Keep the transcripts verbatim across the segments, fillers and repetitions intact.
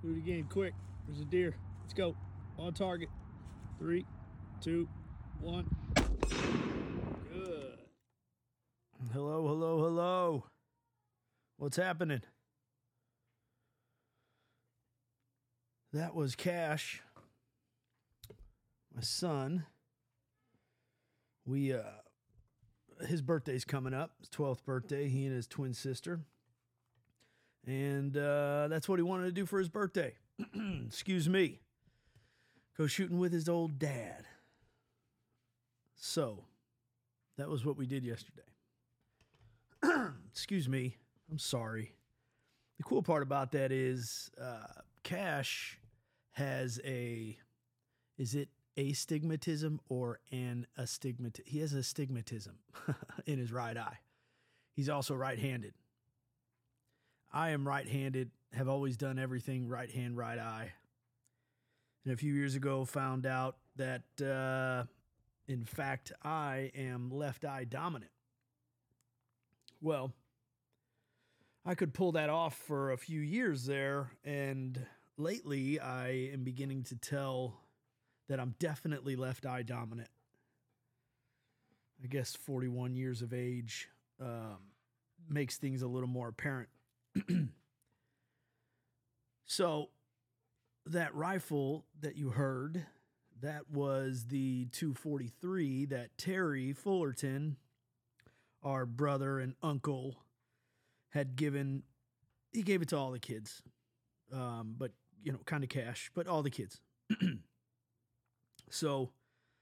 Do it again, quick. There's a deer. Let's go. On target. Three, two, one. Good. Hello, hello, hello. What's happening? That was Cash, my son. We, uh, his birthday's coming up. His twelfth birthday. He and his twin sister. And uh, that's what he wanted to do for his birthday. Excuse me. Go shooting with his old dad. So, that was what we did yesterday. Excuse me. I'm sorry. The cool part about that is uh, Cash has a, is it astigmatism or an astigmatism? He has astigmatism in his right eye. He's also right-handed. I am right-handed, have always done everything right hand, right eye. And a few years ago found out that, uh, in fact, I am left eye dominant. Well, I could pull that off for a few years there, and lately I am beginning to tell that I'm definitely left eye dominant. I guess forty-one years of age um, makes things a little more apparent. So that rifle that you heard, that was the two forty-three that Terry Fullerton, our brother and uncle, had given. He gave it to all the kids, um, but, you know, kind of cash, but all the kids. So,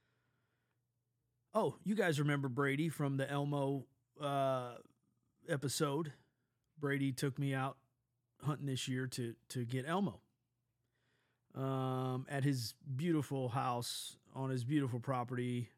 oh, you guys remember Brady from the Elmo uh, episode. Brady took me out hunting this year to to get Elmo um, at his beautiful house on his beautiful property.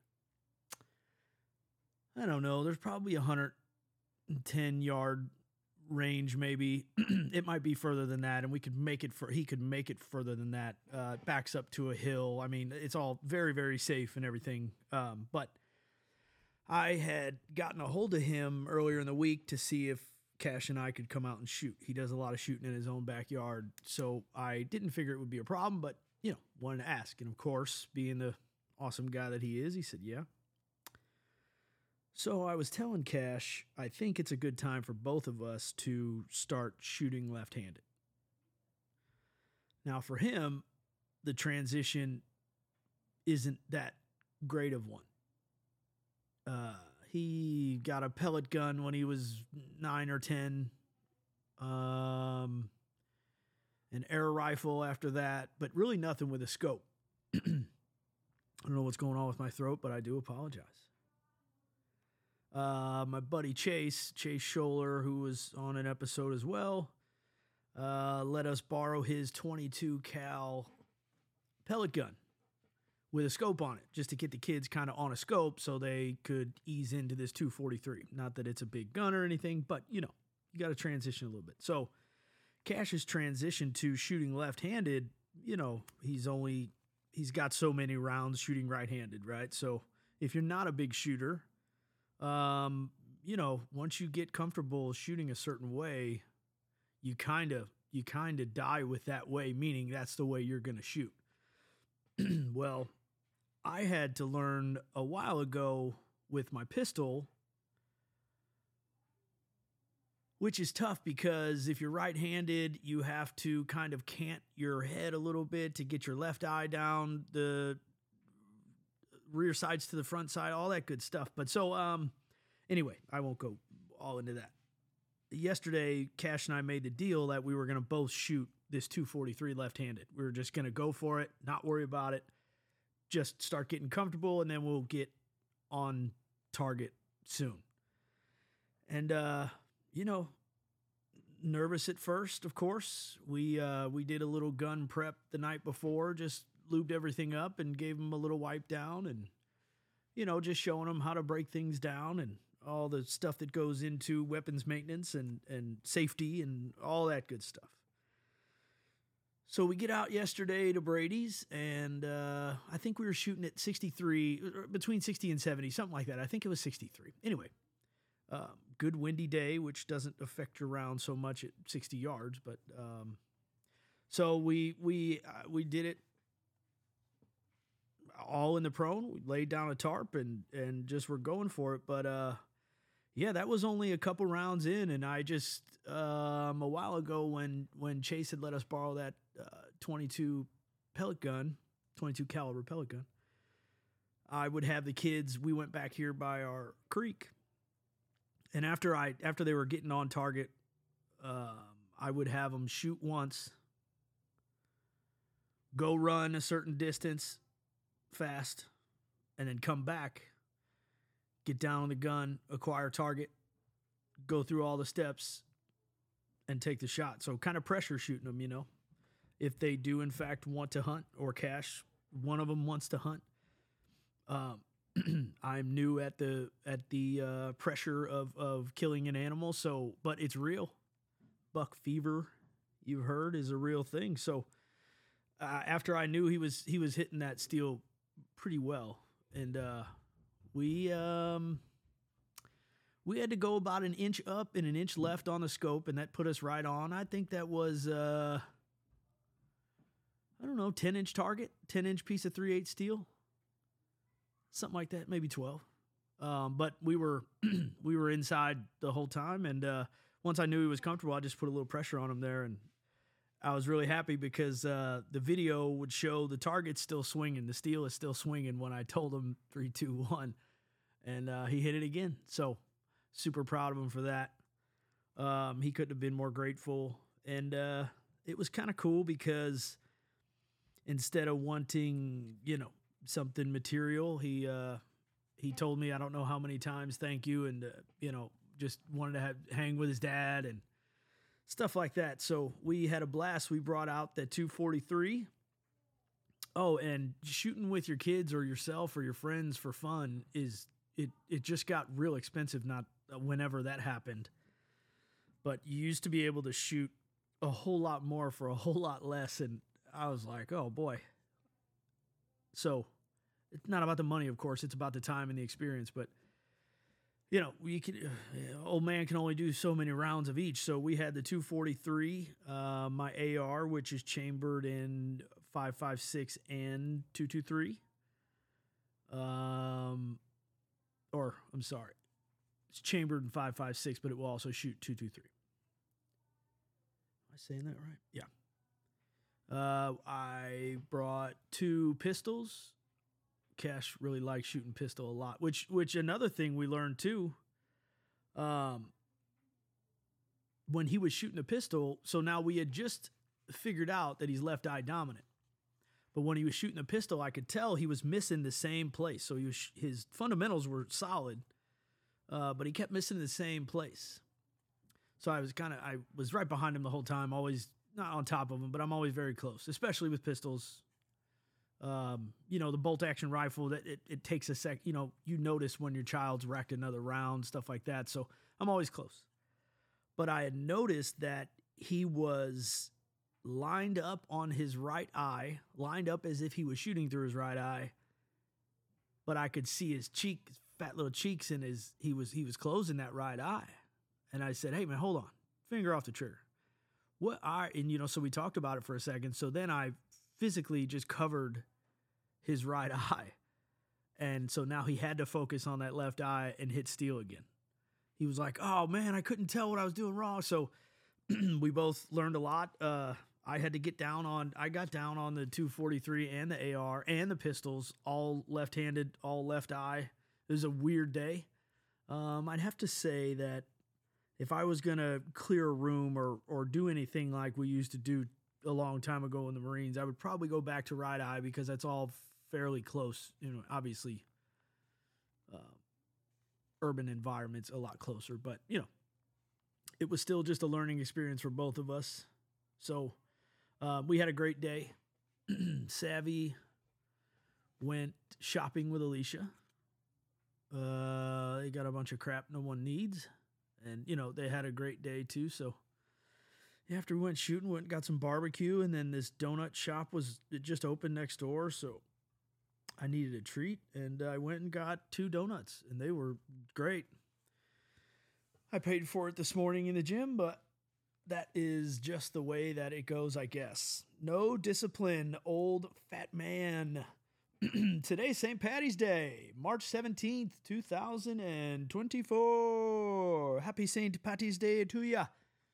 I don't know. There's probably a one hundred ten yard range, maybe. It might be further than that, and we could make it for. He could make it further than that. Uh, it backs up to a hill. I mean, it's all very, very safe and everything. Um, but I had gotten a hold of him earlier in the week to see if Cash and I could come out and shoot. He does a lot of shooting in his own backyard, so I didn't figure it would be a problem, but, you know, wanted to ask. And of course, being the awesome guy that he is, he said, yeah. So I was telling Cash, I think it's a good time for both of us to start shooting left-handed. Now for him, the transition isn't that great of one. Uh, He got a pellet gun when he was nine or ten. Um, an air rifle after that, but really nothing with a scope. I don't know what's going on with my throat, but I do apologize. Uh, my buddy Chase, Chase Scholler, who was on an episode as well, uh, let us borrow his twenty-two cal pellet gun with a scope on it, just to get the kids kind of on a scope so they could ease into this two forty-three. Not that it's a big gun or anything, but, you know, you got to transition a little bit. So Cash's transition to shooting left-handed, you know, he's only, he's got so many rounds shooting right-handed, right? So if you're not a big shooter, um, you know, once you get comfortable shooting a certain way, you kind of, you kind of die with that way, meaning that's the way you're going to shoot. Well, I had to learn a while ago with my pistol, which is tough because if you're right-handed, you have to kind of cant your head a little bit to get your left eye down, the rear sides to the front side, all that good stuff. But so, um, anyway, I won't go all into that. Yesterday, Cash and I made the deal that we were going to both shoot this two forty-three left-handed. We were just going to go for it, not worry about it. Just start getting comfortable, and then we'll get on target soon. And, uh, you know, nervous at first, of course. We uh, we did a little gun prep the night before, just lubed everything up and gave them a little wipe down and, you know, just showing them how to break things down and all the stuff that goes into weapons maintenance and, and safety and all that good stuff. So we get out yesterday to Brady's, and uh, I think we were shooting at sixty-three, between sixty and seventy, something like that. I think it was sixty-three. Anyway, um, good windy day, which doesn't affect your round so much at sixty yards. But um, So we we uh, we did it all in the prone. We laid down a tarp and and just were going for it. But uh, yeah, that was only a couple rounds in, and I just um, a while ago when when Chase had let us borrow that uh, twenty-two pellet gun, twenty-two caliber pellet gun, I would have the kids. We went back here by our creek, and after I after they were getting on target, um, I would have them shoot once, go run a certain distance fast, and then come back, get down on the gun, acquire target, go through all the steps, and take the shot. So kind of pressure shooting them, you know. If they do, in fact, want to hunt or cache, one of them wants to hunt. Um, I'm new at the at the uh, pressure of, of killing an animal, so but it's real. Buck fever, you've heard, is a real thing. So uh, after I knew he was he was hitting that steel pretty well, and uh, we um, we had to go about an inch up and an inch left on the scope, and that put us right on. I think that was uh, I don't know, ten inch target, ten inch piece of three eighths steel, something like that, maybe twelve. Um, but we were we were inside the whole time, and uh, once I knew he was comfortable, I just put a little pressure on him there, and I was really happy because uh, the video would show the target's still swinging. The steel is still swinging when I told him three, two, one. And uh, he hit it again. So super proud of him for that. Um, he couldn't have been more grateful. And uh, it was kind of cool because instead of wanting, you know, something material, he uh, he told me I don't know how many times thank you, and, uh, you know, just wanted to have, hang with his dad and stuff like that. So we had a blast. We brought out the two forty-three. Oh, and shooting with your kids or yourself or your friends for fun is it it just got real expensive not whenever that happened. But you used to be able to shoot a whole lot more for a whole lot less, and I was like, "Oh boy." So, it's not about the money, of course, it's about the time and the experience, but you know, we can, uh, old man can only do so many rounds of each. So we had the two forty-three, uh, my A R, which is chambered in five five six and two twenty-three. Um, or, I'm sorry, it's chambered in five five six, but it will also shoot two twenty-three. Am I saying that right? Yeah. Uh, I brought two pistols. Cash really likes shooting pistol a lot, which which another thing we learned too. Um, when he was shooting a pistol, so now we had just figured out that he's left eye dominant. But when he was shooting a pistol, I could tell he was missing the same place. So he was, his fundamentals were solid, uh, but he kept missing the same place. So I was kind of I was right behind him the whole time, always not on top of him, but I'm always very close, especially with pistols. Um, you know, the bolt action rifle, that it, it takes a sec, you know, you notice when your child's racked another round, stuff like that. So I'm always close. But I had noticed that he was lined up on his right eye, lined up as if he was shooting through his right eye. But I could see his cheek, his fat little cheeks, and his, he was, he was closing that right eye. And I said, "Hey man, hold on, finger off the trigger." What I, and you know, so we talked about it for a second. So then I physically just covered his right eye. And so now he had to focus on that left eye and hit steel again. He was like, "Oh man, I couldn't tell what I was doing wrong." So we both learned a lot. Uh, I had to get down on, I got down on the two forty-three and the A R and the pistols, all left-handed, all left eye. It was a weird day. Um, I'd have to say that if I was going to clear a room or, or do anything like we used to do a long time ago in the Marines, I would probably go back to right eye because that's all fairly close. You know, obviously, uh, urban environments a lot closer, but you know, it was still just a learning experience for both of us. So uh, we had a great day. Savvy went shopping with Alicia. Uh, they got a bunch of crap no one needs, and you know, they had a great day too. So after we went shooting, we went and got some barbecue, and then this donut shop was, it just opened next door, so I needed a treat, and I went and got two donuts, and they were great. I paid for it this morning in the gym, but that is just the way that it goes, I guess. No discipline, old fat man. Today's Saint Patty's Day, March seventeenth, two thousand twenty-four. Happy Saint Patty's Day to ya.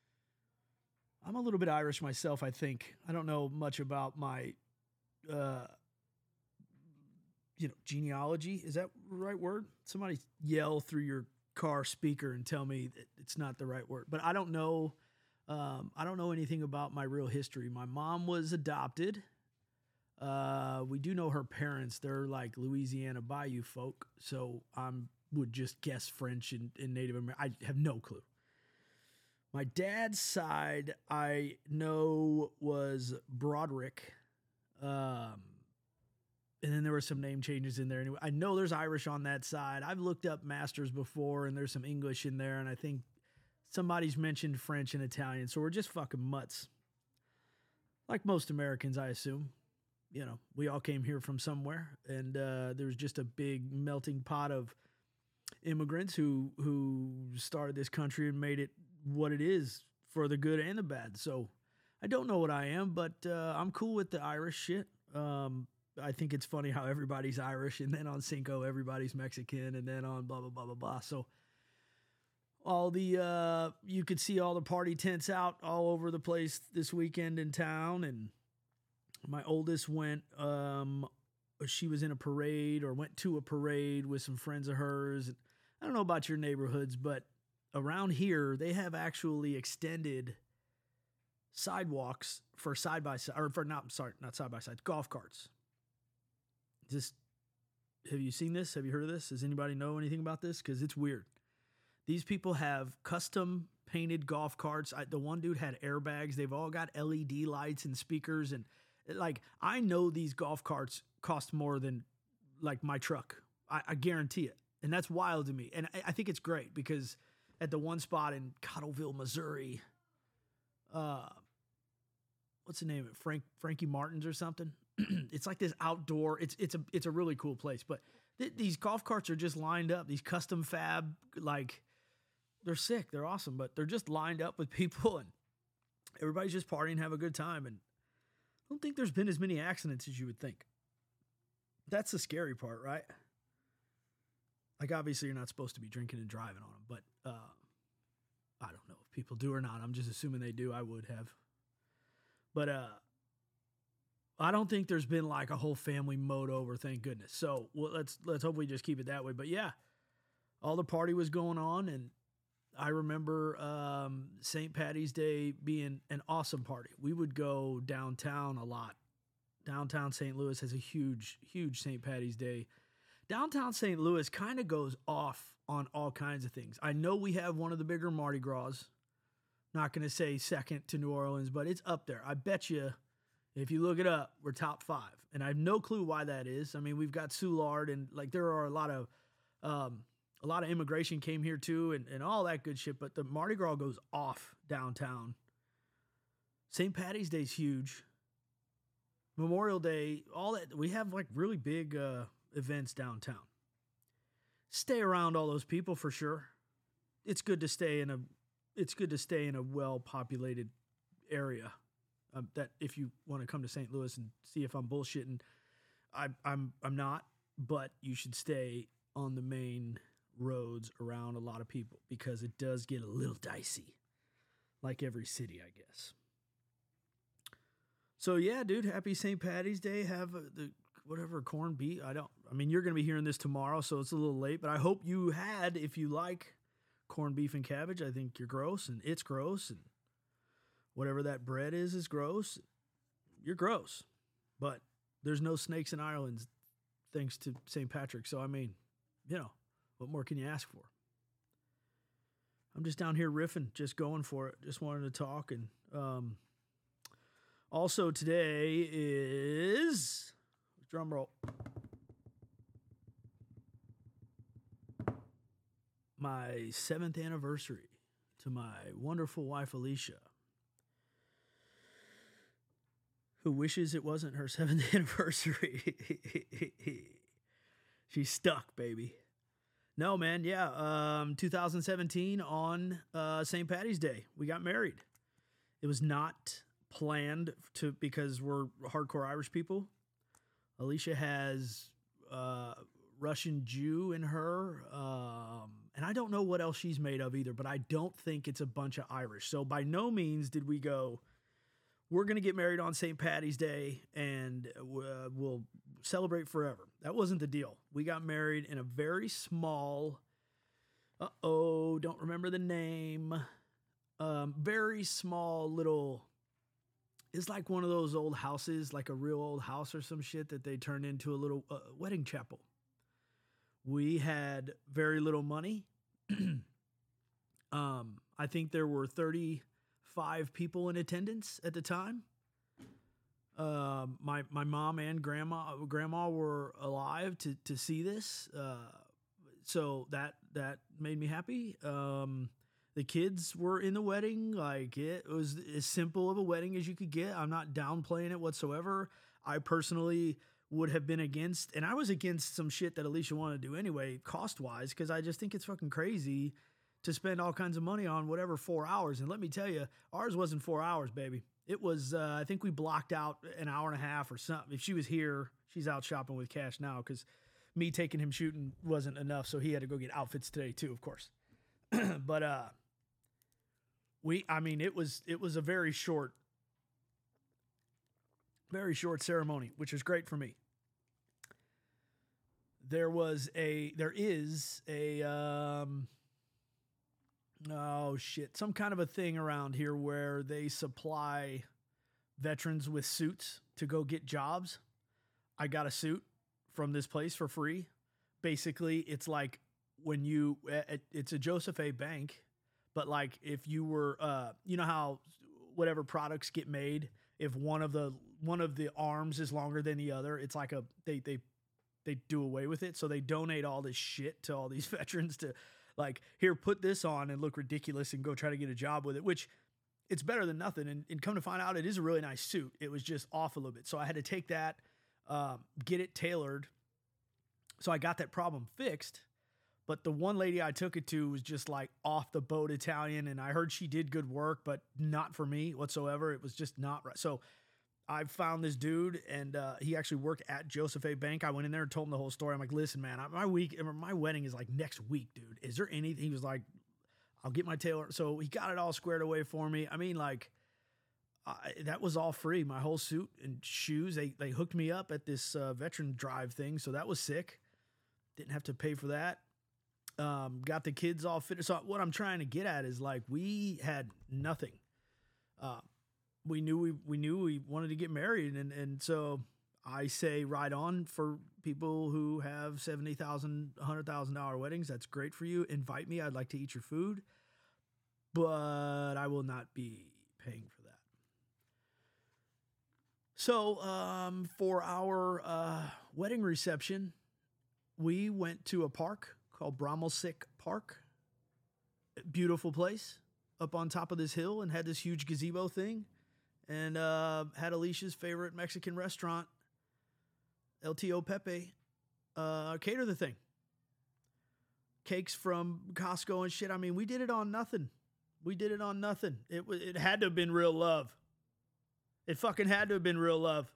I'm a little bit Irish myself, I think. I don't know much about my, uh, you know, genealogy. Is that the right word? Somebody yell through your car speaker and tell me that it's not the right word. But I don't know. Um, I don't know anything about my real history. My mom was adopted. Uh, we do know her parents. They're like Louisiana Bayou folk. So I would just guess French and, and Native American. I have no clue. My dad's side, I know, was Broderick. Um, and then there were some name changes in there. Anyway, I know there's Irish on that side. I've looked up Masters before, and there's some English in there. And I think somebody's mentioned French and Italian. So we're just fucking mutts. Like most Americans, I assume. You know, we all came here from somewhere. And uh, there was just a big melting pot of immigrants who who started this country and made it what it is for the good and the bad. So I don't know what I am, but uh, I'm cool with the Irish shit. Um, I think it's funny how everybody's Irish, and then on Cinco, everybody's Mexican, and then on blah, blah, blah, blah, blah. So all the, uh, you could see all the party tents out all over the place this weekend in town. And my oldest went, um, she was in a parade or went to a parade with some friends of hers. I don't know about your neighborhoods, but around here, they have actually extended sidewalks for side by side, or for not, sorry, not side by side, golf carts. Just, have you seen this? Have you heard of this? Does anybody know anything about this? Because it's weird. These people have custom painted golf carts. I, the one dude had airbags. They've all got L E D lights and speakers. And like, I know these golf carts cost more than like my truck. I, I guarantee it. And that's wild to me. And I, I think it's great because at the one spot in Cottleville, Missouri, uh, what's the name of it? Frank, Frankie Martin's or something. It's like this outdoor, it's, it's a, it's a really cool place, but th- these golf carts are just lined up. These custom fab, like they're sick. They're awesome, but they're just lined up with people and everybody's just partying, have a good time. And I don't think there's been as many accidents as you would think. That's the scary part, right? Like, obviously, you're not supposed to be drinking and driving on them, but uh, I don't know if people do or not. I'm just assuming they do. I would have. But uh, I don't think there's been like a whole family mowed over, thank goodness. So well, let's let's hope we just keep it that way. But yeah, all the party was going on, and I remember um, Saint Patty's Day being an awesome party. We would go downtown a lot. Downtown Saint Louis has a huge, huge Saint Patty's Day. Downtown Saint Louis kind of goes off on all kinds of things. I know we have one of the bigger Mardi Gras. Not going to say second to New Orleans, but it's up there. I bet you, if you look it up, we're top five. And I have no clue why that is. I mean, we've got Soulard, and like there are a lot of um, a lot of immigration came here too, and, and all that good shit. But the Mardi Gras goes off downtown. Saint Patty's Day is huge. Memorial Day, all that. We have like really big uh, events downtown. Stay around all those people for sure. It's good to stay in a. It's good to stay in a well-populated area. Um, that if you want to come to Saint Louis and see if I'm bullshitting, I, I'm I'm not. But you should stay on the main roads around a lot of people because it does get a little dicey, like every city, I guess. So yeah, dude, happy Saint Patty's Day. Have a, the whatever corned beef. I don't. I mean, you're gonna be hearing this tomorrow, so it's a little late. But I hope you had, if you like corned beef and cabbage. I think you're gross, and it's gross, and whatever that bread is is gross. You're gross, but there's no snakes in Ireland, thanks to Saint Patrick. So I mean, you know, what more can you ask for? I'm just down here riffing, just going for it. Just wanted to talk, and um, also today is drum roll. My seventh anniversary to my wonderful wife, Alicia, who wishes it wasn't her seventh anniversary. She's stuck, baby. No, man, yeah. Um, two thousand seventeen on uh, Saint Patty's Day, we got married. It was not planned to because we're hardcore Irish people. Alicia has uh, Russian Jew in her, um, and I don't know what else she's made of either, but I don't think it's a bunch of Irish. So by no means did we go, we're going to get married on Saint Patty's Day and uh, we'll celebrate forever. That wasn't the deal. We got married in a very small, uh-oh, don't remember the name, um, very small little, it's like one of those old houses, like a real old house or some shit that they turned into a little uh, wedding chapel. We had very little money. um, I think there were thirty-five people in attendance at the time. Um, my my mom and grandma grandma were alive to to see this, uh, so that that made me happy. Um, the kids were in the wedding, like it was as simple of a wedding as you could get. I'm not downplaying it whatsoever. I personally would have been against, and I was against some shit that Alicia wanted to do anyway, cost wise, because I just think it's fucking crazy to spend all kinds of money on whatever four hours. And let me tell you, ours wasn't four hours, baby. It was, uh, I think we blocked out an hour and a half or something. If she was here, she's out shopping with cash now because me taking him shooting wasn't enough. So he had to go get outfits today too, of course. but, uh, we, I mean, it was, it was a very short, very short ceremony, which was great for me. There was a, there is a, um, oh shit, some kind of a thing around here where they supply veterans with suits to go get jobs. I got a suit from this place for free. Basically, it's like when you, it's a Joseph A. Bank, but like if you were, uh, you know how whatever products get made, if one of the, one of the arms is longer than the other, it's like a, they, they, they do away with it. So they donate all this shit to all these veterans to, like, here, put this on and look ridiculous and go try to get a job with it, which it's better than nothing. And, and come to find out, it is a really nice suit. It was just off a little bit. So I had to take that, um, get it tailored. So I got that problem fixed. But the one lady I took it to was just like off the boat Italian. And I heard she did good work, but not for me whatsoever. It was just not right. So I found this dude, and uh, he actually worked at Joseph A. Bank. I went in there and told him the whole story. I'm like, listen, man, my week, my wedding is like next week, dude. Is there anything? He was like, I'll get my tailor. So he got it all squared away for me. I mean, like, I, that was all free. My whole suit and shoes, they they hooked me up at this uh, veteran drive thing. So that was sick. Didn't have to pay for that. Um, got the kids all fitted. So what I'm trying to get at is like, we had nothing. Uh, we knew we, we knew we wanted to get married. And, and so I say right on for people who have seventy thousand dollars, one hundred thousand dollars weddings. That's great for you. Invite me. I'd like to eat your food, but I will not be paying for that. So, um, for our, uh, wedding reception, we went to a park called Bromelsick Park. Beautiful place up on top of this hill, and had this huge gazebo thing, and uh, had Alicia's favorite Mexican restaurant, El Tio Pepe, uh, cater the thing. Cakes from Costco and shit. I mean, we did it on nothing. We did it on nothing. It was, it had to have been real love. It fucking had to have been real love.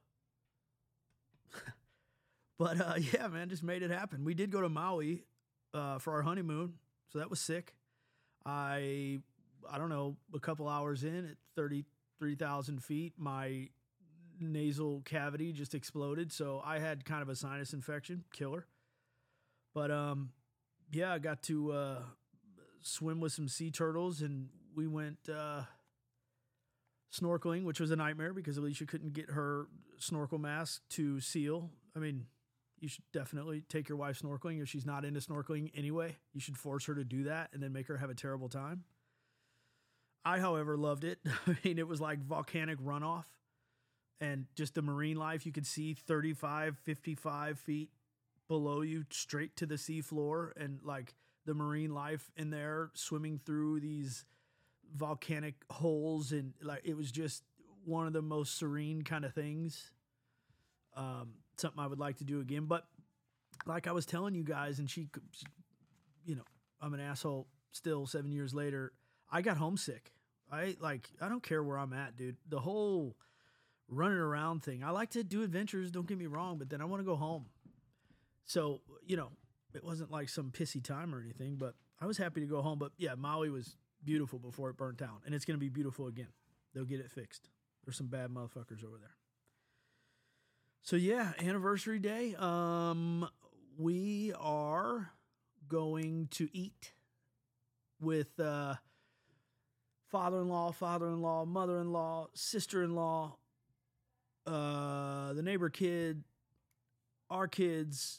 But uh, yeah, man, just made it happen. We did go to Maui uh, for our honeymoon, so that was sick. I, I don't know, a couple hours in at thirty-three thousand feet, my nasal cavity just exploded. So I had kind of a sinus infection, killer. But um, yeah, I got to uh, swim with some sea turtles, and we went uh, snorkeling, which was a nightmare because Alicia couldn't get her snorkel mask to seal. I mean, you should definitely take your wife snorkeling if she's not into snorkeling anyway. You should force her to do that and then make her have a terrible time. I, however, loved it. I mean, it was like volcanic runoff, and just the marine life. You could see thirty-five, fifty-five feet below you straight to the sea floor, and like the marine life in there swimming through these volcanic holes. And like, it was just one of the most serene kind of things. Um, something I would like to do again. But like I was telling you guys, and she, you know, I'm an asshole still seven years later, I got homesick. I like, I don't care where I'm at, dude. The whole running around thing. I like to do adventures, don't get me wrong, but then I want to go home. So, you know, it wasn't like some pissy time or anything, but I was happy to go home. But yeah, Maui was beautiful before it burnt down, and it's going to be beautiful again. They'll get it fixed. There's some bad motherfuckers over there. So yeah, anniversary day. Um, we are going to eat with uh, father-in-law, father-in-law, mother-in-law, sister-in-law, uh, the neighbor kid, our kids.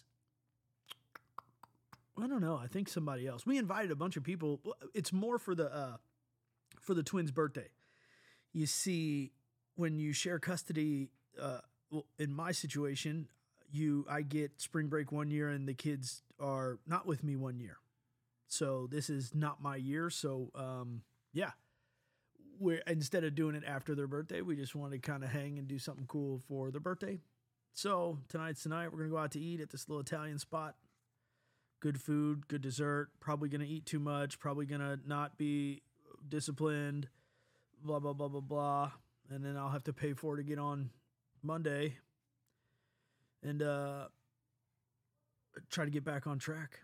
I don't know. I think somebody else. We invited a bunch of people. It's more for the uh, for the twins' birthday. You see, when you share custody, uh, well, in my situation, you I get spring break one year, and the kids are not with me one year. So this is not my year. So um, yeah, we're instead of doing it after their birthday, we just want to kind of hang and do something cool for their birthday. So tonight's tonight. We're gonna go out to eat at this little Italian spot. Good food, good dessert. Probably gonna eat too much. Probably gonna not be disciplined. Blah blah blah blah blah. And then I'll have to pay for it to get on Monday. And uh, try to get back on track.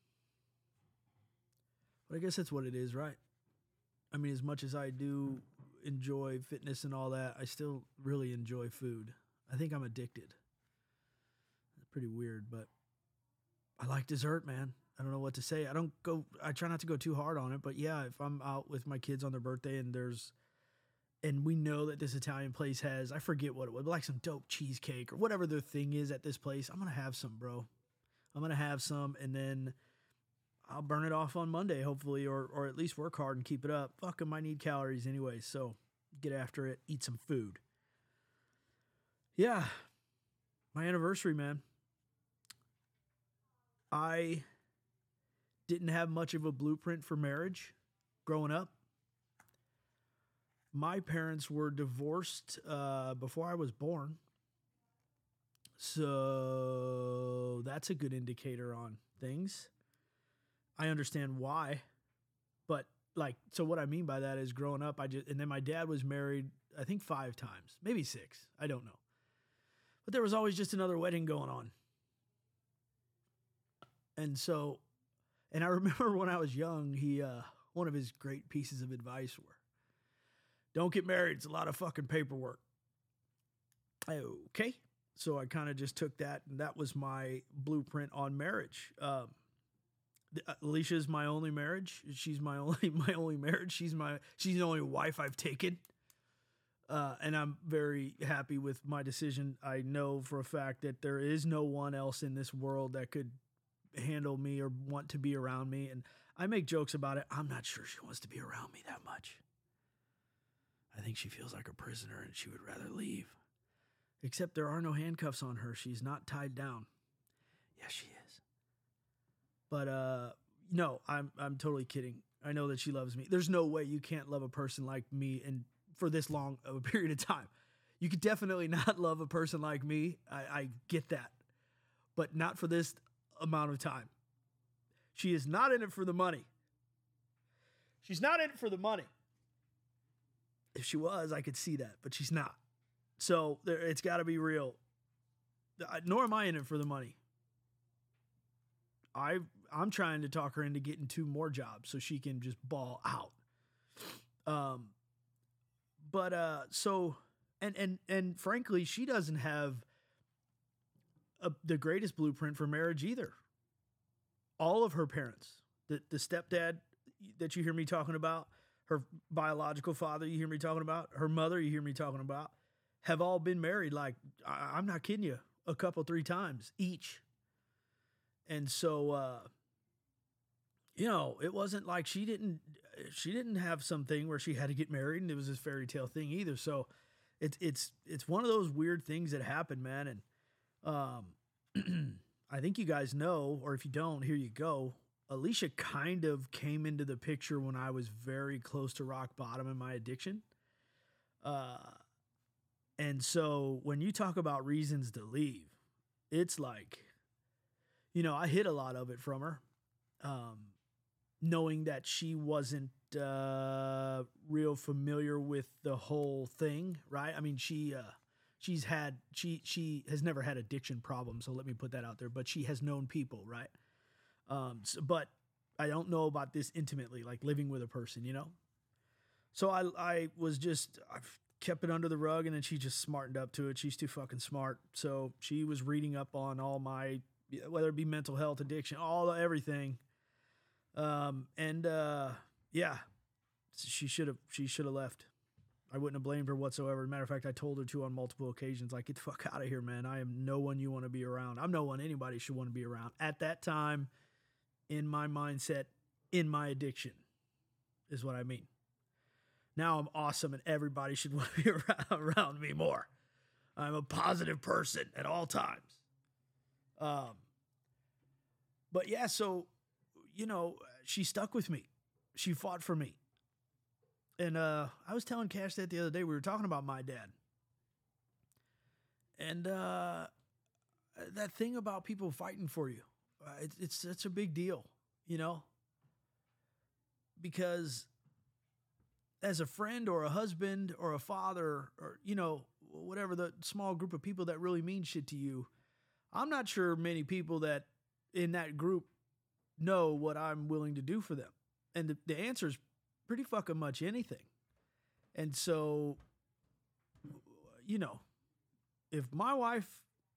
But I guess that's what it is, right? I mean, as much as I do enjoy fitness and all that, I still really enjoy food. I think I'm addicted. Pretty weird, but I like dessert, man. I don't know what to say. I don't go, I try not to go too hard on it, but yeah, if I'm out with my kids on their birthday and there's, and we know that this Italian place has, I forget what it was, but like some dope cheesecake or whatever their thing is at this place, I'm going to have some, bro. I'm going to have some, and then I'll burn it off on Monday, hopefully, or or at least work hard and keep it up. Fuck 'em, I need calories anyway, so get after it, eat some food. Yeah, my anniversary, man. I didn't have much of a blueprint for marriage growing up. My parents were divorced uh, before I was born. So that's a good indicator on things. I understand why. But like, so what I mean by that is growing up, I just, and then my dad was married, I think five times, maybe six. I don't know. But there was always just another wedding going on. And so, and I remember when I was young, he, uh, one of his great pieces of advice were, don't get married. It's a lot of fucking paperwork. Okay. So I kind of just took that, and that was my blueprint on marriage. Um, Alicia's my only marriage. She's my only, my only marriage. She's my, she's the only wife I've taken. Uh, and I'm very happy with my decision. I know for a fact that there is no one else in this world that could handle me or want to be around me. And I make jokes about it. I'm not sure she wants to be around me that much. I think she feels like a prisoner and she would rather leave. Except there are no handcuffs on her. She's not tied down. Yes, she is. But uh, no, I'm I'm totally kidding. I know that she loves me. There's no way you can't love a person like me and for this long of a period of time. You could definitely not love a person like me. I, I get that. But not for this amount of time. She is not in it for the money. She's not in it for the money. If she was, I could see that, but she's not. So there, it's got to be real. Nor am I in it for the money. I I'm trying to talk her into getting two more jobs so she can just ball out. Um, but uh, so and and and frankly, she doesn't have a, the greatest blueprint for marriage either. All of her parents, the the stepdad that you hear me talking about, her biological father you hear me talking about, her mother you hear me talking about, have all been married. Like I, I'm not kidding you, a couple three times each. And so, uh, you know, it wasn't like she didn't, she didn't have something where she had to get married and it was this fairy tale thing either. So it's, it's, it's one of those weird things that happen, man. And, um, I think you guys know, or if you don't, here you go. Alicia kind of came into the picture when I was very close to rock bottom in my addiction. Uh, and so when you talk about reasons to leave, it's like, you know, I hid a lot of it from her, um, knowing that she wasn't uh, real familiar with the whole thing, right? I mean, she uh, she's had she she has never had addiction problems, so let me put that out there. But she has known people, right? Um, so, but I don't know about this intimately, like living with a person, you know. So I I was just I've kept it under the rug, and then she just smartened up to it. She's too fucking smart, so she was reading up on all my, whether it be mental health, addiction, all everything. Um, and uh, yeah, she should have she should have left. I wouldn't have blamed her whatsoever. Matter of fact, I told her to on multiple occasions, like, get the fuck out of here, man. I am no one you want to be around. I'm no one anybody should want to be around. At that time, in my mindset, in my addiction, is what I mean. Now I'm awesome and everybody should want to be around, around me more. I'm a positive person at all times. Um, but yeah, so, you know, she stuck with me. She fought for me. And uh, I was telling Cash that the other day. We were talking about my dad. And uh, that thing about people fighting for you, uh, it's, it's such a big deal, you know? Because as a friend or a husband or a father or, you know, whatever the small group of people that really mean shit to you, I'm not sure many people that in that group know what I'm willing to do for them. And the, the answer is pretty fucking much anything. And so, you know, if my wife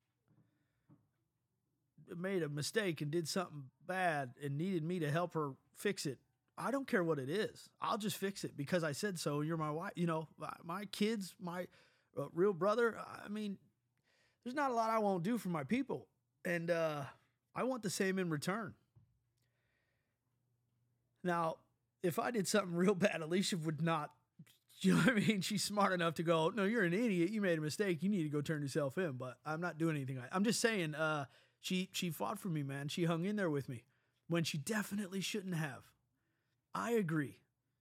made a mistake and did something bad and needed me to help her fix it, I don't care what it is. I'll just fix it because I said so. You're my wife. You know, my kids, my uh, real brother. I mean, there's not a lot I won't do for my people. And uh, I want the same in return. Now, if I did something real bad, Alicia would not, you know what I mean? She's smart enough to go, no, you're an idiot. You made a mistake. You need to go turn yourself in. But I'm not doing anything. I'm just saying, uh, she, she fought for me, man. She hung in there with me when she definitely shouldn't have. I agree.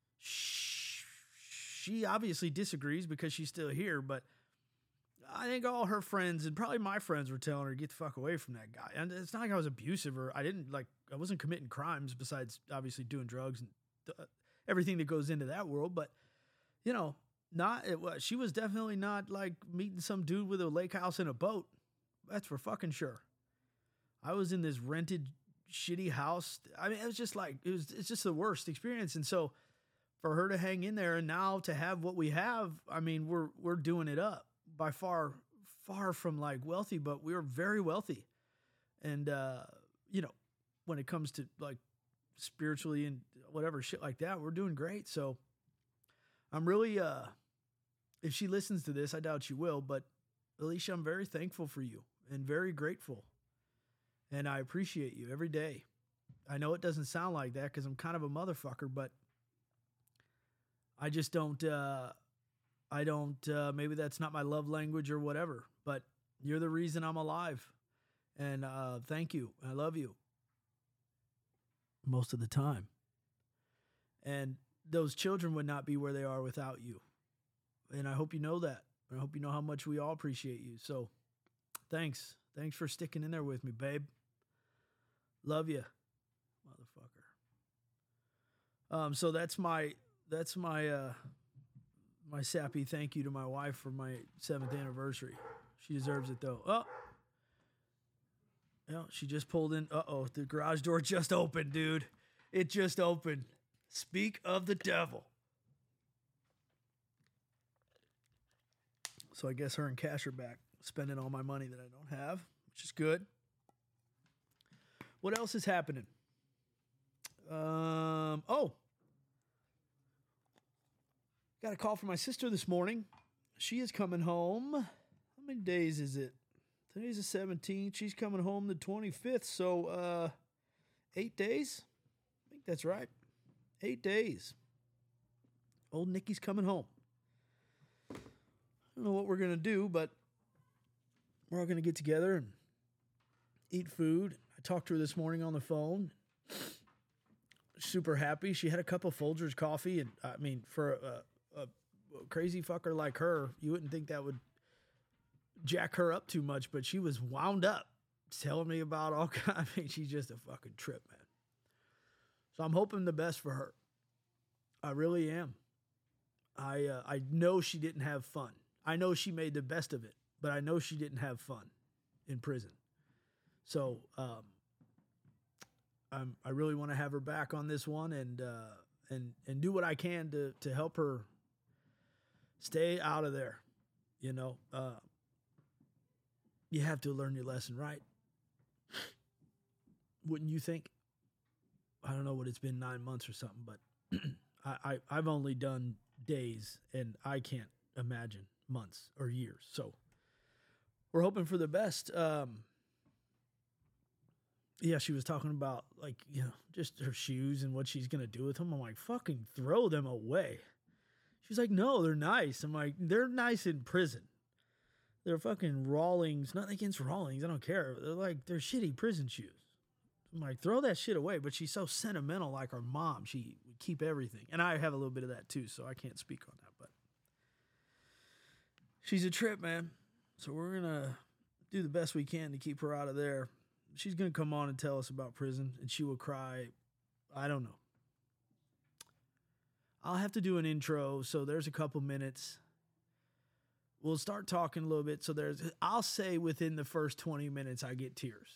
She obviously disagrees because she's still here, but I think all her friends and probably my friends were telling her, get the fuck away from that guy. And it's not like I was abusive or I didn't like, I wasn't committing crimes besides obviously doing drugs and th- everything that goes into that world. But, you know, not, it was, she was definitely not like meeting some dude with a lake house and a boat. That's for fucking sure. I was in this rented shitty house. I mean, it was just like, it was, it's just the worst experience. And so for her to hang in there and now to have what we have, I mean, we're, we're doing it up by far, far from like wealthy, but we're very wealthy. And, uh, you know, when it comes to like spiritually and whatever shit like that, we're doing great. So I'm really, uh, if she listens to this, I doubt she will, but Alicia, I'm very thankful for you and very grateful. And I appreciate you every day. I know it doesn't sound like that because I'm kind of a motherfucker, but I just don't, uh, I don't, uh, maybe that's not my love language or whatever, but you're the reason I'm alive. And uh, thank you. I love you. Most of the time. And those children would not be where they are without you. And I hope you know that. I hope you know how much we all appreciate you. So thanks. Thanks for sticking in there with me, babe. Love you, motherfucker. Um, so that's my that's my uh, my sappy thank you to my wife for my seventh anniversary. She deserves it though. Oh, yeah, she just pulled in. Uh oh, the garage door just opened, dude. It just opened. Speak of the devil. So I guess her and Cash are back, spending all my money that I don't have, which is good. What else is happening? Um, oh, got a call from my sister this morning. She is coming home. How many days is it? Today's the seventeenth. She's coming home the twenty-fifth. So, uh, eight days. I think that's right. Eight days. Old Nikki's coming home. I don't know what we're going to do, but we're all going to get together and eat food. I talked to her this morning on the phone. Super happy. She had a cup of Folgers coffee. And I mean, for a, a, a crazy fucker like her, you wouldn't think that would jack her up too much, but she was wound up telling me about all kinds. I mean, she's just a fucking trip, man. So I'm hoping the best for her. I really am. I uh, I know she didn't have fun. I know she made the best of it, but I know she didn't have fun in prison. So um, I'm, I really want to have her back on this one and uh, and and do what I can to to help her stay out of there. You know, uh, you have to learn your lesson, right? Wouldn't you think? I don't know what it's been, nine months or something, but I, I I've only done days, and I can't imagine months or years. So we're hoping for the best. Um, yeah, she was talking about, like, you know, just her shoes and what she's gonna do with them. I'm like, fucking throw them away. She's like, no, they're nice. I'm like, they're nice in prison. They're fucking Rawlings. Nothing against Rawlings. I don't care. They're like, they're shitty prison shoes. I'm like, throw that shit away. But she's so sentimental, like our mom. She would keep everything. And I have a little bit of that too, so I can't speak on that. But she's a trip, man. So we're going to do the best we can to keep her out of there. She's going to come on and tell us about prison, and she will cry. I don't know. I'll have to do an intro, so there's a couple minutes. We'll start talking a little bit. So there's, I'll say within the first twenty minutes, I get tears.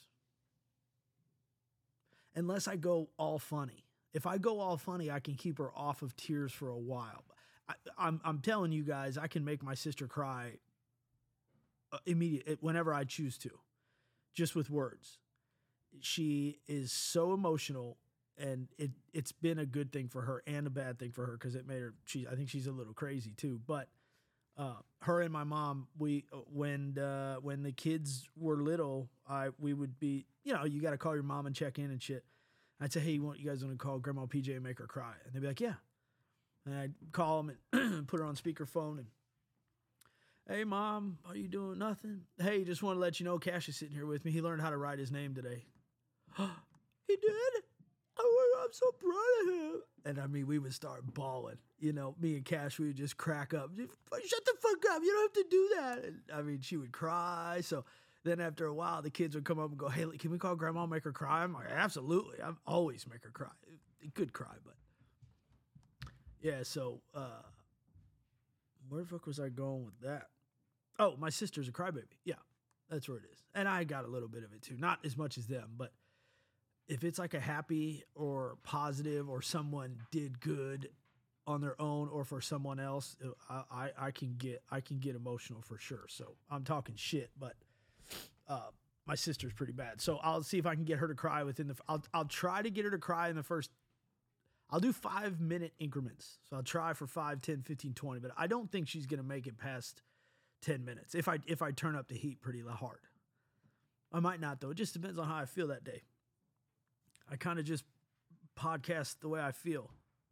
Unless I go all funny. If I go all funny, I can keep her off of tears for a while. I, I'm, I'm telling you guys, I can make my sister cry immediately whenever I choose to, just with words. She is so emotional, and it, it's been a good thing for her and a bad thing for her, because it made her, she, I think she's a little crazy too. But uh, her and my mom, we when uh, when the kids were little, I we would be, you know, you got to call your mom and check in and shit. I'd say, hey, you, want, you guys want to call Grandma P J and make her cry? And they'd be like, yeah. And I'd call them and put her on speakerphone and, hey, Mom, are you doing nothing? Hey, just want to let you know Cash is sitting here with me. He learned how to write his name today. He did? Oh, I'm so proud of him. And I mean, we would start bawling. You know, me and Cash, we would just crack up. Shut the fuck up. You don't have to do that. And, I mean, she would cry. So then after a while, the kids would come up and go, hey, can we call Grandma and make her cry? I'm like, absolutely. I always make her cry. It could cry, but. Yeah, so uh, where the fuck was I going with that? Oh, my sister's a crybaby. Yeah, that's where it is. And I got a little bit of it too. Not as much as them, but if it's like a happy or positive or someone did good on their own or for someone else, I, I, I can get I can get emotional for sure. So I'm talking shit, but uh, my sister's pretty bad. So I'll see if I can get her to cry within the. I'll I'll try to get her to cry in the first. I'll do five minute increments. So I'll try for five, ten, fifteen, twenty, but I don't think she's going to make it past ten minutes if I if I turn up the heat pretty hard. I might not, though. It just depends on how I feel that day. I kind of just podcast the way I feel.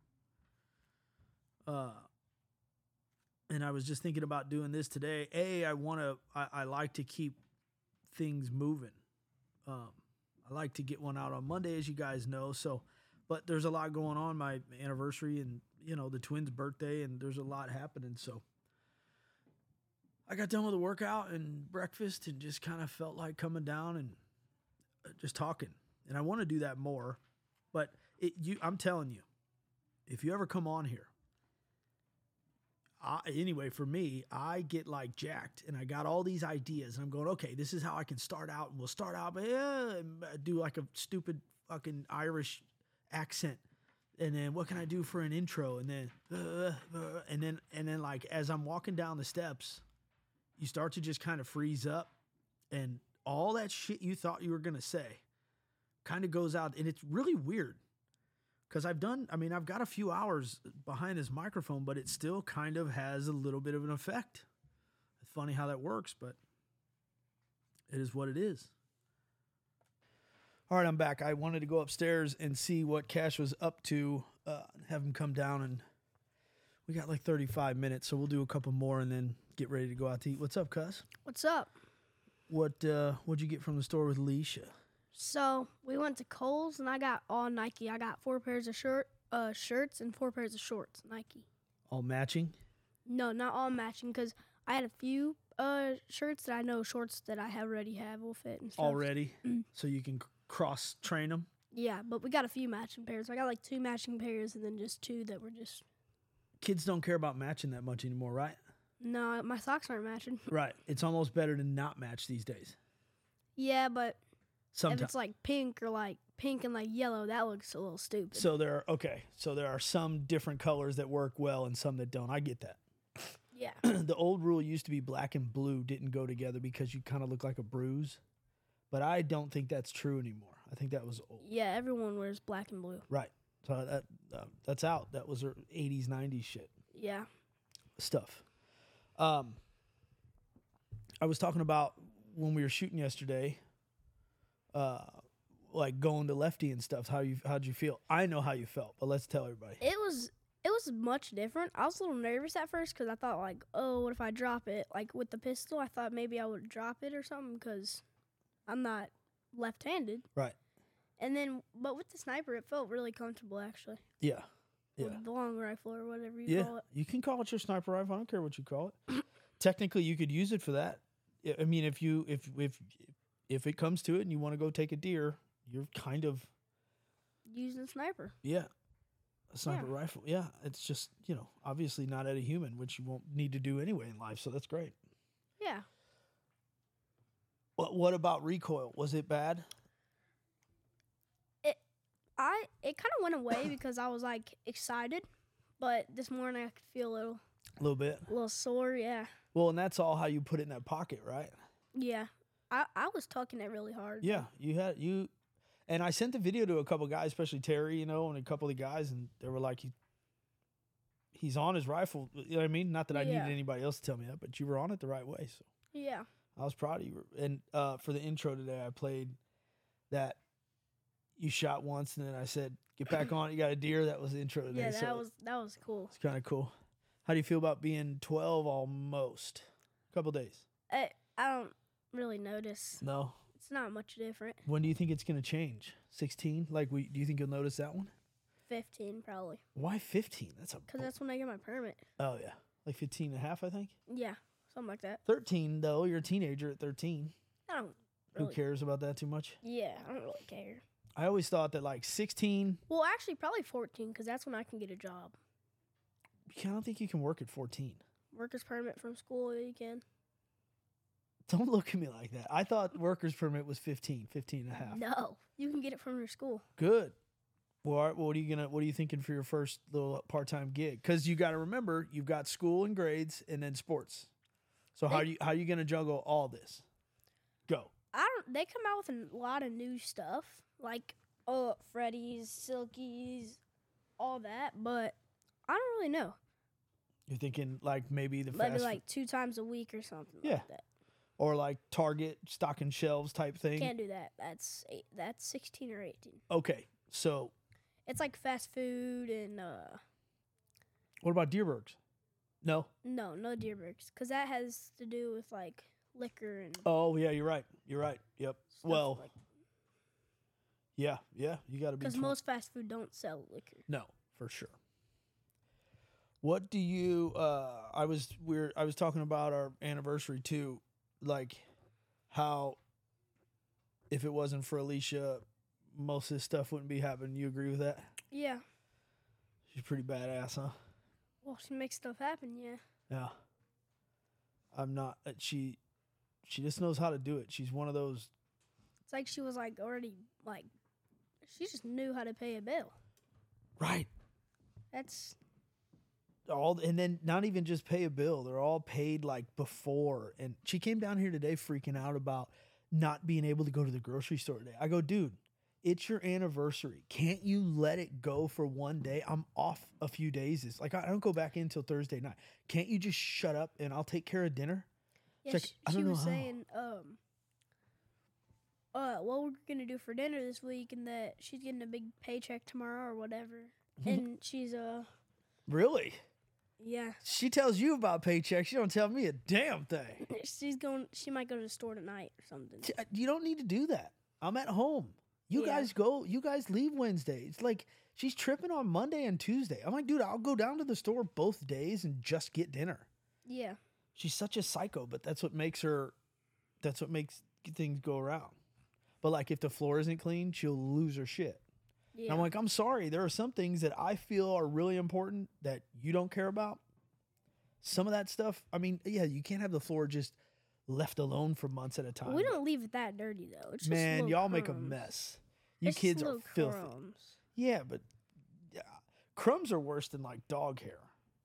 Uh, and I was just thinking about doing this today. A, I want to, I, I like to keep things moving. Um, I like to get one out on Monday, as you guys know. So, but there's a lot going on, my anniversary and, you know, the twins' birthday, and there's a lot happening. So I got done with the workout and breakfast and just kind of felt like coming down and just talking. And I want to do that more. But it, you, I'm telling you, if you ever come on here, I, anyway, for me, I get like jacked and I got all these ideas and I'm going, okay, this is how I can start out. And we'll start out, but yeah, and do like a stupid fucking Irish accent. And then what can I do for an intro? And then, uh, uh, and then, and then like, as I'm walking down the steps, you start to just kind of freeze up and all that shit you thought you were going to say kind of goes out. And it's really weird because I've done, I mean, I've got a few hours behind this microphone, but it still kind of has a little bit of an effect. It's funny how that works, but it is what it is. All right, I'm back. I wanted to go upstairs and see what Cash was up to, uh, have him come down, and we got like thirty-five minutes, so we'll do a couple more and then get ready to go out to eat. What's up, Cuz? What's up? What, uh, what'd you get from the store with Leisha? So we went to Kohl's and I got all Nike. I got four pairs of shirt, uh, shirts and four pairs of shorts, Nike. All matching? No, not all matching because I had a few uh, shirts that I know shorts that I already have will fit and stuff. Already? Mm. So you can c- cross train them? Yeah, but we got a few matching pairs. I got like two matching pairs and then just two that were just. Kids don't care about matching that much anymore, right? No, my socks aren't matching. Right. It's almost better to not match these days. Yeah, but Sometimes. if it's like pink or like pink and like yellow, that looks a little stupid. So there are, okay, so there are some different colors that work well and some that don't. I get that. Yeah. The old rule used to be black and blue didn't go together because you kind of look like a bruise. But I don't think that's true anymore. I think that was old. Yeah, everyone wears black and blue. Right. So that uh, that's out. That was eighties, nineties shit Yeah. stuff. Um, I was talking about when we were shooting yesterday, uh, like going to lefty and stuff. How you how'd you feel? I know how you felt, but let's tell everybody. It was it was much different. I was a little nervous at first because I thought like, oh, what if I drop it? Like with the pistol, I thought maybe I would drop it or something because I'm not left-handed. Right. And then, but with the sniper, it felt really comfortable actually. Yeah. Yeah. With the long rifle or whatever you Yeah. call it. You can call it your sniper rifle. I don't care what you call it. Technically, you could use it for that. I- I mean, if you if if if it comes to it and you want to go take a deer, you're kind of Using a sniper. yeah, a sniper Yeah. rifle. Yeah, it's just you know obviously not at a human, which you won't need to do anyway in life. So that's great. Yeah. What what about recoil? Was it bad? I it kind of went away because I was like excited, but this morning I could feel a little A little bit. a little sore. Yeah. Well, and that's all how you put it in that pocket, right? Yeah. I, I was tucking it really hard. Yeah, you had you, and I sent the video to a couple guys, especially Terry, you know, and a couple of guys, and they were like, he, he's on his rifle. You know what I mean? Not that I Yeah. needed anybody else to tell me that, but you were on it the right way. So Yeah. I was proud of you. And uh, for the intro today, I played that you shot once, and then I said, "Get back on it. You got a deer." That was the intro today. Yeah, that so was that was cool. it's kind of cool. How do you feel about being twelve almost? A couple days. I I don't really notice. No. It's not much different. When do you think it's going to change? sixteen? Like, we, do you think you'll notice that one? Fifteen probably, Why fifteen? That's a because that's when I get my permit. oh yeah, like fifteen and a half, I think. Yeah, something like that. thirteen though, you're a teenager at thirteen. I don't. Who Really, cares about that too much? Yeah, I don't really care. I always thought that like sixteen. Well, actually, probably fourteen, because that's when I can get a job. I don't think you can work at fourteen. Worker's permit from school, you can. Don't look at me like that. I thought worker's permit was fifteen, fifteen and a half. No, you can get it from your school. Good. Well, all right, well, what are you gonna? What are you thinking for your first little part-time gig? Because you got to remember, you've got school and grades, and then sports. So how are you how are you gonna juggle all this? Go. I don't. They come out with a lot of new stuff, like oh, Freddy's, Silkies, all that. But I don't really know. You're thinking like maybe the Maybe fast like two times a week or something Yeah. like that. or like Target stocking shelves type thing. Can't do that. That's eight, that's sixteen or eighteen. Okay, so It's like fast food and uh what about Deerbergs? No. no, no Deerbergs, because that has to do with like liquor and Oh yeah, you're right. You're right. Yep. stuff Well, like. yeah, yeah. You got to be. Because twen- most fast food don't sell liquor. No, for sure. What do you? Uh, I was we're I was talking about our anniversary too, like how if it wasn't for Alicia, most of this stuff wouldn't be happening. You agree with that? Yeah. She's pretty badass, huh? Well, she makes stuff happen. Yeah. Yeah. I'm not. uh, She, she just knows how to do it. She's one of those. It's like she was like already like she just knew how to pay a bill. Right. That's All and then not even just pay a bill. They're all paid like before. And she came down here today freaking out about not being able to go to the grocery store today. I go, dude, it's your anniversary. Can't you let it go for one day? I'm off a few days. It's like I don't go back in until Thursday night. Can't you just shut up and I'll take care of dinner? yeah. It's like, she I she don't know was how. saying um uh what we're gonna do for dinner this week, and that she's getting a big paycheck tomorrow or whatever, and she's uh Really? yeah She tells you about paychecks. She don't tell me a damn thing. she's going. She might go to the store tonight or something. T- You don't need to do that. I'm at home. You Yeah. guys go. You guys leave Wednesday. It's like she's tripping on Monday and Tuesday. I'm like, dude, I'll go down to the store both days and just get dinner. Yeah. She's such a psycho, but that's what makes her. That's what makes things go around. But like, if the floor isn't clean, she'll lose her shit. And Yeah. I'm like, I'm sorry. There are some things that I feel are really important that you don't care about. Some of that stuff, I mean, yeah, you can't have the floor just left alone for months at a time. we don't leave it that dirty though. It's just Man, little y'all make a crumbs. mess. You It's just kids are little filthy. crumbs. Yeah, but yeah, crumbs are worse than like dog hair.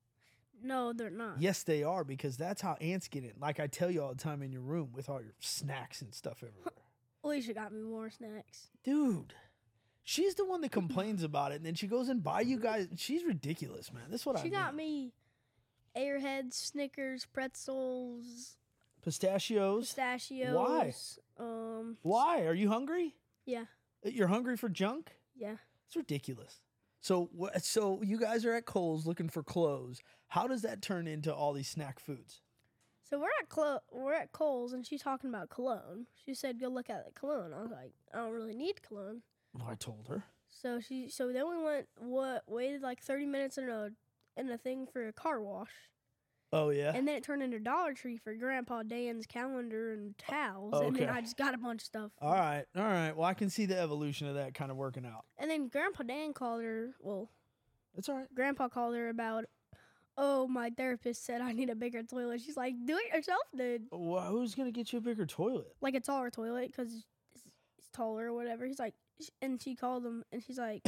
No, they're not. Yes, they are, because that's how ants get in. Like I tell you all the time in your room with all your snacks and stuff everywhere. Alicia got me more snacks. Dude, she's the one that complains about it, and then she goes and buy you guys. She's ridiculous, man. That's what I She mean. got me Airheads, Snickers, pretzels, Pistachios. pistachios. Um, Why? Are you hungry? yeah, You're hungry for junk? yeah. It's ridiculous. So, wh- so you guys are at Kohl's looking for clothes. How does that turn into all these snack foods? So we're at Clo- we're at Kohl's, and she's talking about cologne. She said, "Go look at the cologne." I was like, "I don't really need cologne." Well, I told her. So she, so then we went, what, waited like thirty minutes in a in a thing for a car wash, Oh yeah. and then it turned into Dollar Tree for Grandpa Dan's calendar and towels, and then Okay. I just got a bunch of stuff. all right, all right. Well, I can see the evolution of that kind of working out. And then Grandpa Dan called her. Well, It's all right. Grandpa called her about, oh, my therapist said I need a bigger toilet. She's like, do it yourself, dude. Well, who's gonna get you a bigger toilet? Like a taller toilet because it's, it's taller or whatever. He's like, and she called him, and she's like,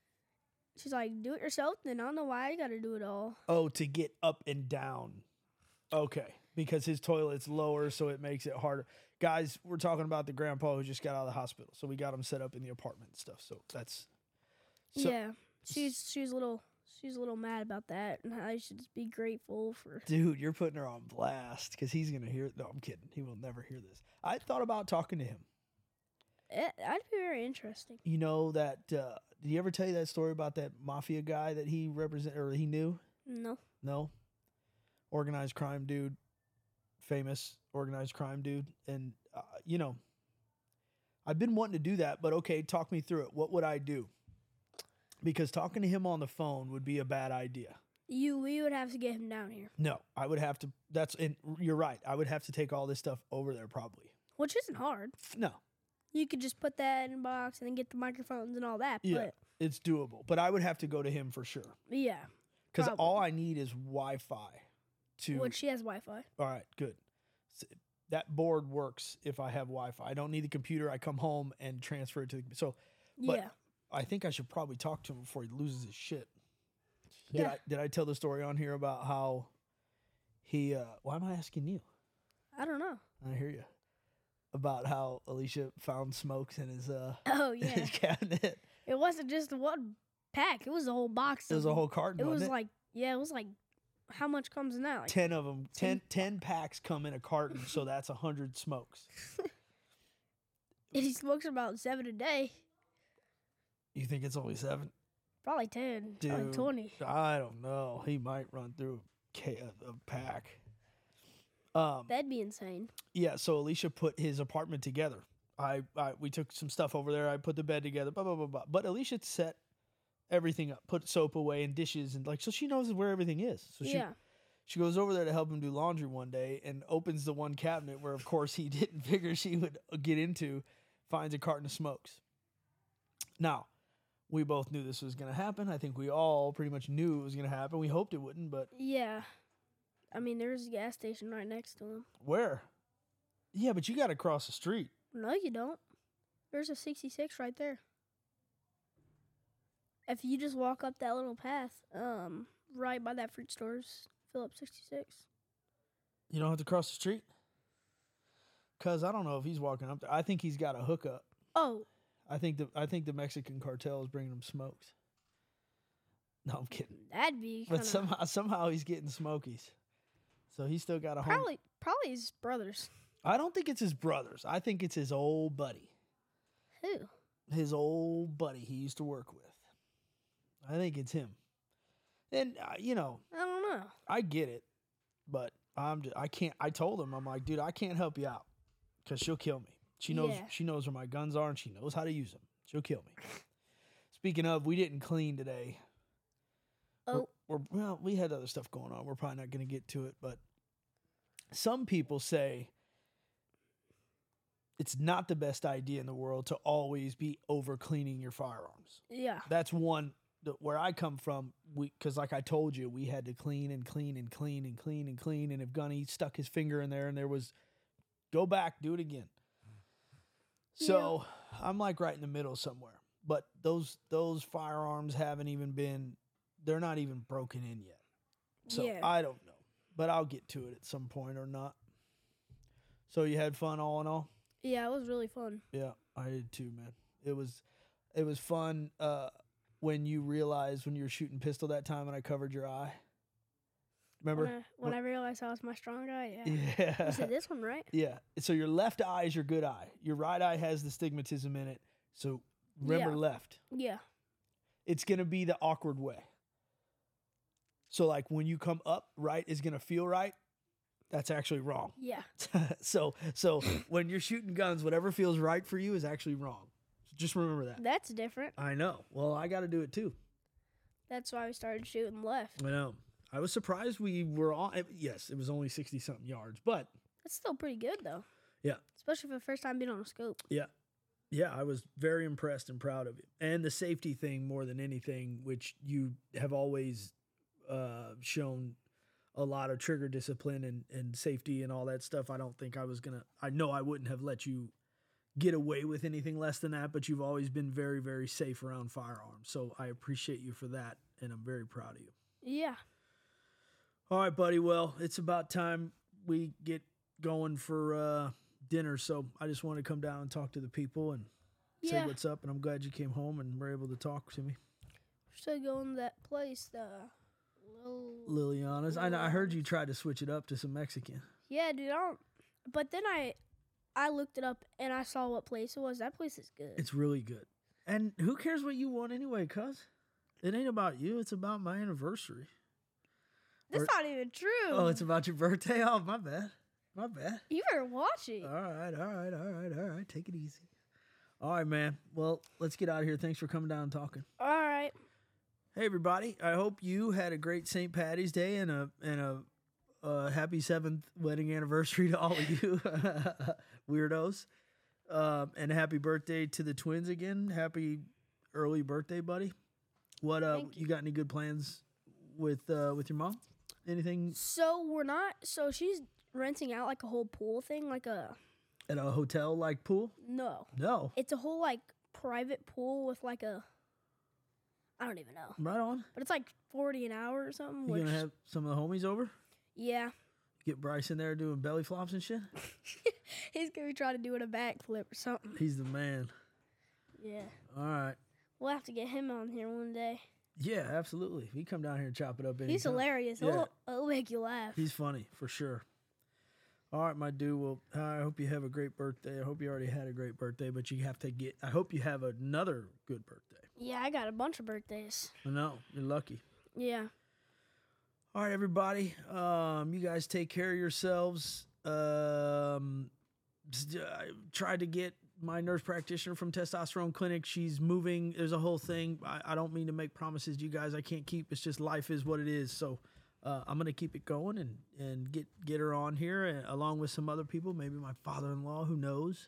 she's like, do it yourself. Then I don't know why I got to do it all. Oh, to get up and down. Okay, because his toilet's lower, so it makes it harder. Guys, we're talking about the grandpa who just got out of the hospital, so we got him set up in the apartment and stuff. So that's so, yeah, she's she's a little she's a little mad about that, and I should just be grateful for. dude, you're putting her on blast because he's gonna hear. No, I'm kidding. He will never hear this. I thought about talking to him. It, that'd be very interesting. You know that? Uh, did he ever tell you that story about that mafia guy that he represent or he knew? No, No. Organized crime dude, famous organized crime dude, and uh, you know, I've been wanting to do that, but okay, talk me through it. What would I do? Because talking to him on the phone would be a bad idea. you we would have to get him down here, No, I would have to. That's and you're right. I would have to take all this stuff over there probably. which isn't hard. No, You could just put that in a box and then get the microphones and all that. yeah, it's doable, but I would have to go to him for sure. But yeah, Because Probably. all I need is Wi-Fi. To which she has Wi-Fi. all right, good. S- That board works if I have Wi-Fi. I don't need the computer. I come home and transfer it to the. So But- yeah, I think I should probably talk to him before he loses his shit. Did yeah. I did I tell the story on here about how he? Uh, why am I asking you? I don't know. I hear you. About how Alicia found smokes in his uh Oh in yeah, his cabinet. it wasn't just one pack. It was a whole box. It was of a whole them. carton. It was wasn't like yeah, it was like how much comes in that? Like, ten of them. ten- ten, ten packs come in a carton, so that's a hundred smokes. he smokes about seven a day. You think it's only seven? Probably ten. Probably Dude. twenty. I don't know. He might run through a, ca- a pack. Um, That'd be insane. yeah. So Alicia put his apartment together. I, I we took some stuff over there. I put the bed together. Blah blah blah blah. But Alicia set everything up, put soap away and dishes and like so she knows where everything is. So she Yeah. she goes over there to help him do laundry one day and opens the one cabinet where of course he didn't figure she would get into, finds a carton of smokes. Now, we both knew this was going to happen. I think we all pretty much knew it was going to happen. We hoped it wouldn't, but Yeah. I mean, there's a gas station right next to him. where? Yeah, but you got to cross the street. No, you don't. There's a sixty-six right there. If you just walk up that little path, um, right by that fruit store's Phillips sixty-six. You don't have to cross the street? Because I don't know if he's walking up there. I think he's got a hookup. Oh, I think the I think the Mexican cartel is bringing him smokes. No, I'm kidding. that'd be But kinda, somehow somehow he's getting smokies. So he's still got a home. probably probably his brothers. I don't think it's his brothers. I think it's his old buddy. Who? His old buddy he used to work with. I think it's him. And uh, you know, I don't know. I get it, but I'm just, I can't. I told him I'm like, dude, I can't help you out because she'll kill me. She knows Yeah. she knows where my guns are and she knows how to use them. She'll kill me. Speaking of, we didn't clean today. Oh, We're, we're well, we had other stuff going on. We're probably not going to get to it, but some people say it's not the best idea in the world to always be over cleaning your firearms. Yeah. That's one that where I come from. We because like I told you, we had to clean and clean and clean and clean and clean. And if Gunny stuck his finger in there and there was, go back, do it again. So yeah. I'm like right in the middle somewhere. But those those firearms haven't even been, they're not even broken in yet. So yeah. I don't know. But I'll get to it at some point or not. So you had fun all in all? Yeah, it was really fun. Yeah, I did too, man. It was it was fun uh, when you realized when you were shooting pistol that time and I covered your eye. Remember? When I, when I realized how was my strong eye, yeah. Yeah. You said this one, right? Yeah. So your left eye is your good eye. Your right eye has the stigmatism in it. So remember Yeah. left. Yeah. It's going to be the awkward way. So like when you come up, right is going to feel right. That's actually wrong. Yeah. so so when you're shooting guns, whatever feels right for you is actually wrong. So just remember that. That's different. I know. Well, I got to do it too. That's why we started shooting left. I know. I was surprised we were on. Yes, it was only sixty something yards, but That's still pretty good though. Yeah. Especially for the first time being on a scope. yeah, yeah, I was very impressed and proud of you. And the safety thing more than anything, which you have always uh, shown a lot of trigger discipline and, and safety and all that stuff. I don't think I was going to, I know I wouldn't have let you get away with anything less than that, but you've always been very, very safe around firearms. So I appreciate you for that, and I'm very proud of you. Yeah. All right, buddy. Well, it's about time we get going for uh, dinner. So I just want to come down and talk to the people and say Yeah. what's up. And I'm glad you came home and were able to talk to me. Still going to that place, the Lil- Liliana's. I know. I heard you tried to switch it up to some Mexican. Yeah, dude. I don't, but then I, I looked it up and I saw what place it was. That place is good. It's really good. And who cares what you want anyway, cuz? It ain't about you. It's about my anniversary. That's or- not even true. Oh, it's about your birthday? Oh, my bad. My bad. You better watch it. All right, all right, all right, all right. Take it easy. All right, man. Well, let's get out of here. Thanks for coming down and talking. All right. Hey, everybody. I hope you had a great Saint Patty's Day and a and a uh, happy seventh wedding anniversary to all of you weirdos. Um, and happy birthday to the twins again. Happy early birthday, buddy. What uh, Thank you got any good plans with uh, with your mom? Anything So we're not. So she's renting out like a whole pool thing, like a at a hotel like pool? no. No. It's a whole like private pool with like a. I don't even know, Right on. but it's like forty an hour or something. You which, gonna have some of the homies over? yeah, Get Bryce in there doing belly flops and shit? he's gonna be trying to do it a backflip or something. He's the man. Yeah, All right. we'll have to get him on here one day. Yeah, absolutely. He come down here and chop it up anytime. He's hilarious. Yeah. He'll, he'll make you laugh. He's funny, for sure. All right, my dude. Well, I hope you have a great birthday. I hope you already had a great birthday, but you have to get, I hope you have another good birthday. Yeah, I got a bunch of birthdays. I know. You're lucky. Yeah. All right, everybody. Um, you guys take care of yourselves. Um, s- I tried to get my nurse practitioner from Testosterone Clinic. She's moving. There's a whole thing. I, I don't mean to make promises to you guys I can't keep. It's just life is what it is. So uh, I'm going to keep it going and, and get, get her on here and, along with some other people, maybe my father-in-law, who knows,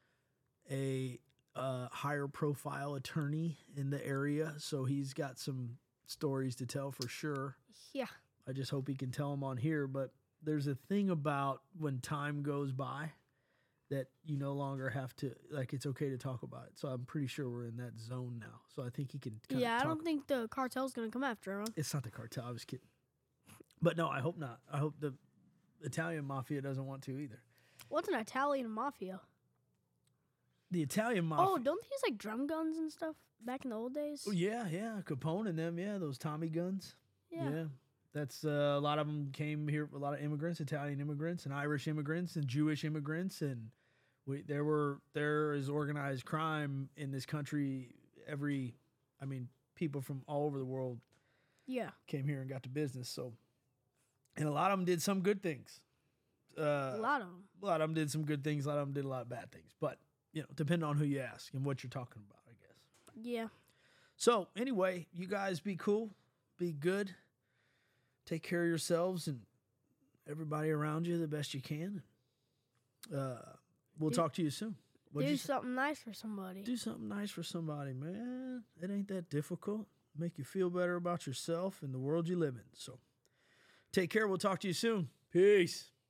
a uh, higher profile attorney in the area. So he's got some stories to tell for sure. Yeah. I just hope he can tell them on here. But there's a thing about when time goes by that you no longer have to, like, it's okay to talk about it. So I'm pretty sure we're in that zone now. So I think he can kind Yeah, of I talk. don't think the cartel's gonna come after him. It's not the cartel. I was kidding. But no, I hope not. I hope the Italian mafia doesn't want to either. What's an Italian mafia? The Italian mafia. Oh, don't they use like drum guns and stuff back in the old days? Oh, yeah, yeah. Capone and them, yeah. Those Tommy guns. Yeah. That's uh, a lot of them came here, a lot of immigrants, Italian immigrants and Irish immigrants and Jewish immigrants. And we, there were, there is organized crime in this country. Every, I mean, people from all over the world Yeah. came here and got to business. So, and a lot of them did some good things. Uh, A lot of them. a lot of them did some good things. A lot of them did a lot of bad things. But, you know, depending on who you ask and what you're talking about, I guess. Yeah. So, anyway, you guys be cool, be good, take care of yourselves and everybody around you the best you can. Uh, we'll Do- talk to you soon. What'd Do you say? something nice for somebody. Do something nice for somebody, man. It ain't that difficult. Make you feel better about yourself and the world you live in. So take care. We'll talk to you soon. Peace.